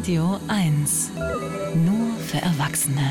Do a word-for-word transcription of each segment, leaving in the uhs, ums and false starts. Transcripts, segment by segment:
Radio eins. Nur für Erwachsene.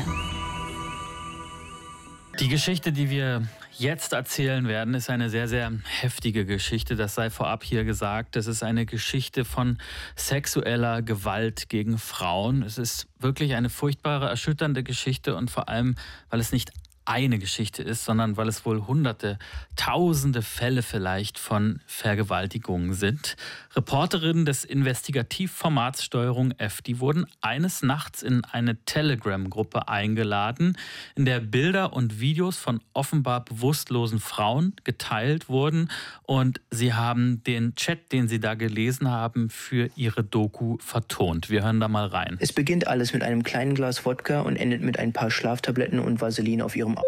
Die Geschichte, die wir jetzt erzählen werden, ist eine sehr, sehr heftige Geschichte. Das sei vorab hier gesagt. Das ist eine Geschichte von sexueller Gewalt gegen Frauen. Es ist wirklich eine furchtbare, erschütternde Geschichte und vor allem, weil es nicht eine Geschichte ist, sondern weil es wohl hunderte, tausende Fälle vielleicht von Vergewaltigungen sind. Reporterinnen des Investigativformats Steuerung F, die wurden eines Nachts in eine Telegram-Gruppe eingeladen, in der Bilder und Videos von offenbar bewusstlosen Frauen geteilt wurden und sie haben den Chat, den sie da gelesen haben, für ihre Doku vertont. Wir hören da mal rein. Es beginnt alles mit einem kleinen Glas Wodka und endet mit ein paar Schlaftabletten und Vaseline auf ihrem.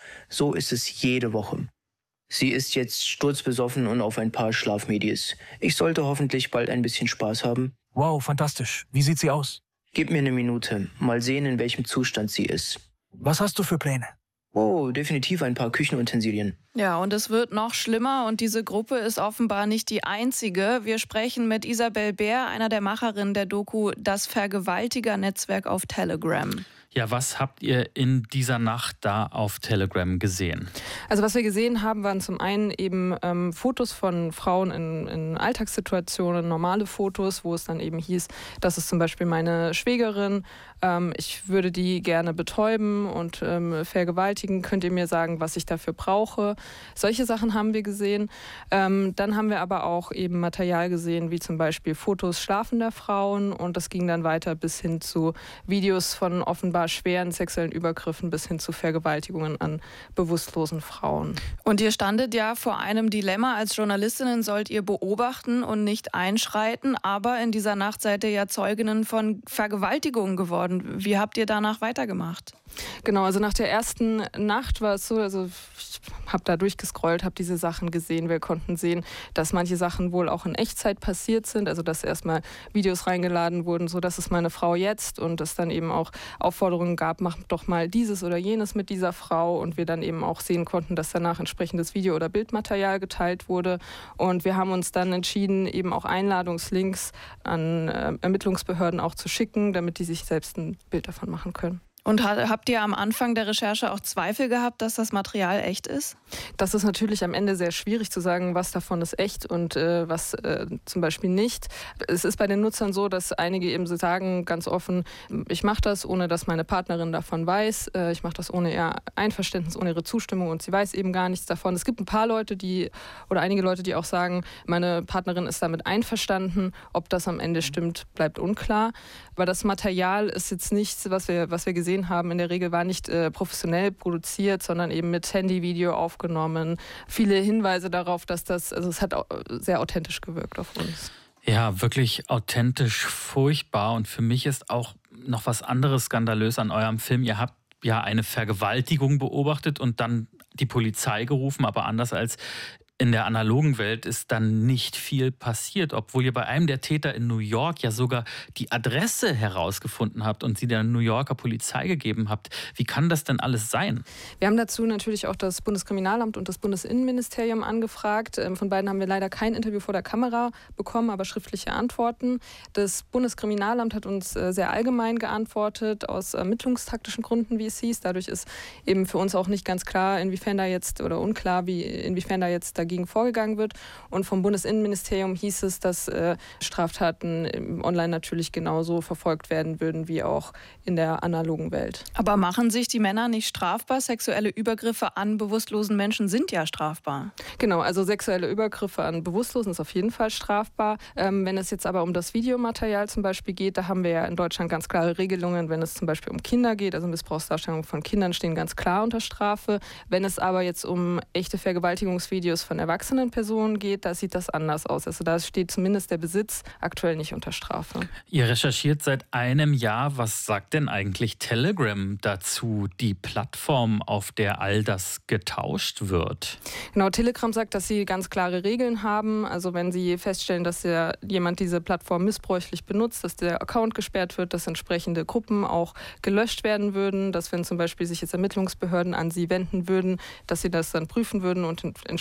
So ist es jede Woche. Sie ist jetzt sturzbesoffen und auf ein paar Schlafmedis. Ich sollte hoffentlich bald ein bisschen Spaß haben. Wow, fantastisch. Wie sieht sie aus? Gib mir eine Minute. Mal sehen, in welchem Zustand sie ist. Was hast du für Pläne? Oh, definitiv ein paar Küchenutensilien. Ja, und es wird noch schlimmer und diese Gruppe ist offenbar nicht die einzige. Wir sprechen mit Isabel Bär, einer der Macherinnen der Doku Das Vergewaltiger-Netzwerk auf Telegram. Ja, was habt ihr in dieser Nacht da auf Telegram gesehen? Also was wir gesehen haben, waren zum einen eben ähm, Fotos von Frauen in, in Alltagssituationen, normale Fotos, wo es dann eben hieß, das ist zum Beispiel meine Schwägerin, ähm, ich würde die gerne betäuben und ähm, vergewaltigen, könnt ihr mir sagen, was ich dafür brauche? Solche Sachen haben wir gesehen. Ähm, dann haben wir aber auch eben Material gesehen, wie zum Beispiel Fotos schlafender Frauen und das ging dann weiter bis hin zu Videos von offenbar schweren sexuellen Übergriffen bis hin zu Vergewaltigungen an bewusstlosen Frauen. Und ihr standet ja vor einem Dilemma. Als Journalistinnen sollt ihr beobachten und nicht einschreiten, aber in dieser Nacht seid ihr ja Zeuginnen von Vergewaltigungen geworden. Wie habt ihr danach weitergemacht? Genau, also nach der ersten Nacht war es so, also ich habe da durchgescrollt, habe diese Sachen gesehen. Wir konnten sehen, dass manche Sachen wohl auch in Echtzeit passiert sind, also dass erstmal Videos reingeladen wurden, so das ist meine Frau jetzt und es dann eben auch Aufforderungen gab, mach doch mal dieses oder jenes mit dieser Frau und wir dann eben auch sehen konnten, dass danach entsprechendes Video- oder Bildmaterial geteilt wurde und wir haben uns dann entschieden, eben auch Einladungslinks an äh, Ermittlungsbehörden auch zu schicken, damit die sich selbst ein Bild davon machen können. Und habt ihr am Anfang der Recherche auch Zweifel gehabt, dass das Material echt ist? Das ist natürlich am Ende sehr schwierig zu sagen, was davon ist echt und äh, was äh, zum Beispiel nicht. Es ist bei den Nutzern so, dass einige eben sagen ganz offen, ich mache das, ohne dass meine Partnerin davon weiß. Äh, ich mache das ohne ihr Einverständnis, ohne ihre Zustimmung und sie weiß eben gar nichts davon. Es gibt ein paar Leute, die oder einige Leute, die auch sagen, meine Partnerin ist damit einverstanden. Ob das am Ende stimmt, bleibt unklar. Aber das Material ist jetzt nichts, was wir, was wir gesehen haben, in der Regel war nicht äh, professionell produziert, sondern eben mit Handyvideo aufgenommen. Viele Hinweise darauf, dass das, also es hat auch sehr authentisch gewirkt auf uns. Ja, wirklich authentisch, furchtbar. Und für mich ist auch noch was anderes skandalös an eurem Film. Ihr habt ja eine Vergewaltigung beobachtet und dann die Polizei gerufen, aber anders als in der analogen Welt ist dann nicht viel passiert, obwohl ihr bei einem der Täter in New York ja sogar die Adresse herausgefunden habt und sie der New Yorker Polizei gegeben habt. Wie kann das denn alles sein? Wir haben dazu natürlich auch das Bundeskriminalamt und das Bundesinnenministerium angefragt. Von beiden haben wir leider kein Interview vor der Kamera bekommen, aber schriftliche Antworten. Das Bundeskriminalamt hat uns sehr allgemein geantwortet, aus ermittlungstaktischen Gründen, wie es hieß. Dadurch ist eben für uns auch nicht ganz klar, inwiefern da jetzt oder unklar, wie inwiefern da jetzt dagegen vorgegangen wird. Und vom Bundesinnenministerium hieß es, dass äh, Straftaten online natürlich genauso verfolgt werden würden wie auch in der analogen Welt. Aber machen sich die Männer nicht strafbar? Sexuelle Übergriffe an bewusstlosen Menschen sind ja strafbar. Genau, also sexuelle Übergriffe an Bewusstlosen ist auf jeden Fall strafbar. Ähm, wenn es jetzt aber um das Videomaterial zum Beispiel geht, da haben wir ja in Deutschland ganz klare Regelungen, wenn es zum Beispiel um Kinder geht, also Missbrauchsdarstellungen von Kindern stehen ganz klar unter Strafe. Wenn es aber jetzt um echte Vergewaltigungsvideos von erwachsenen Personen geht, da sieht das anders aus. Also da steht zumindest der Besitz aktuell nicht unter Strafe. Ihr recherchiert seit einem Jahr. Was sagt denn eigentlich Telegram dazu, die Plattform, auf der all das getauscht wird? Genau, Telegram sagt, dass sie ganz klare Regeln haben. Also wenn sie feststellen, dass der, jemand diese Plattform missbräuchlich benutzt, dass der Account gesperrt wird, dass entsprechende Gruppen auch gelöscht werden würden, dass wenn zum Beispiel sich jetzt Ermittlungsbehörden an sie wenden würden, dass sie das dann prüfen würden und entsprechend auch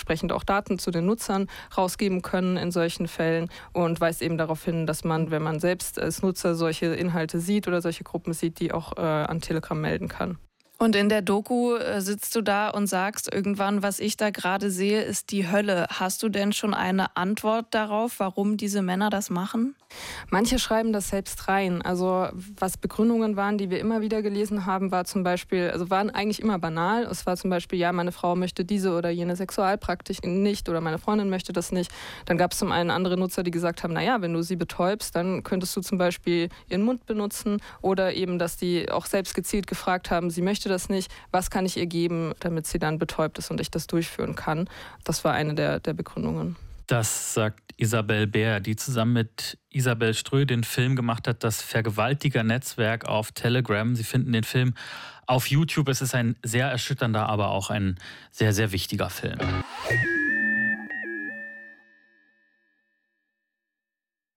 auch Daten zu den Nutzern rausgeben können in solchen Fällen und weist eben darauf hin, dass man, wenn man selbst als Nutzer solche Inhalte sieht oder solche Gruppen sieht, die auch äh, an Telegram melden kann. Und in der Doku äh, sitzt du da und sagst irgendwann, was ich da gerade sehe, ist die Hölle. Hast du denn schon eine Antwort darauf, warum diese Männer das machen? Manche schreiben das selbst rein. Also was Begründungen waren, die wir immer wieder gelesen haben, war zum Beispiel, also waren eigentlich immer banal. Es war zum Beispiel, ja, meine Frau möchte diese oder jene Sexualpraktik nicht oder meine Freundin möchte das nicht. Dann gab es zum einen andere Nutzer, die gesagt haben, naja, wenn du sie betäubst, dann könntest du zum Beispiel ihren Mund benutzen oder eben, dass die auch selbst gezielt gefragt haben, sie möchte das nicht, was kann ich ihr geben, damit sie dann betäubt ist und ich das durchführen kann. Das war eine der, der Begründungen. Das sagt Isabel Bär, die zusammen mit Isabel Strö den Film gemacht hat, das Vergewaltiger-Netzwerk auf Telegram. Sie finden den Film auf YouTube. Es ist ein sehr erschütternder, aber auch ein sehr, sehr wichtiger Film.